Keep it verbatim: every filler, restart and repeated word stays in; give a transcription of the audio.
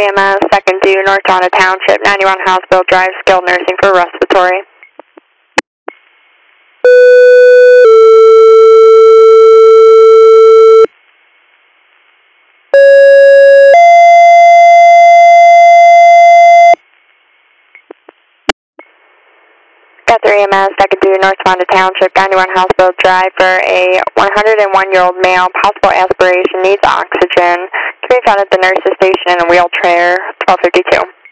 three M S, second due, North Tonawanda Township, ninety-one Hospital Drive, skilled nursing for respiratory. Got three M S, second due, North Tonawanda Township, ninety-one Hospital Drive for a one hundred one year old male, possible aspiration, needs oxygen. Can be found at the nurse's station in a wheelchair, twelve fifty-two.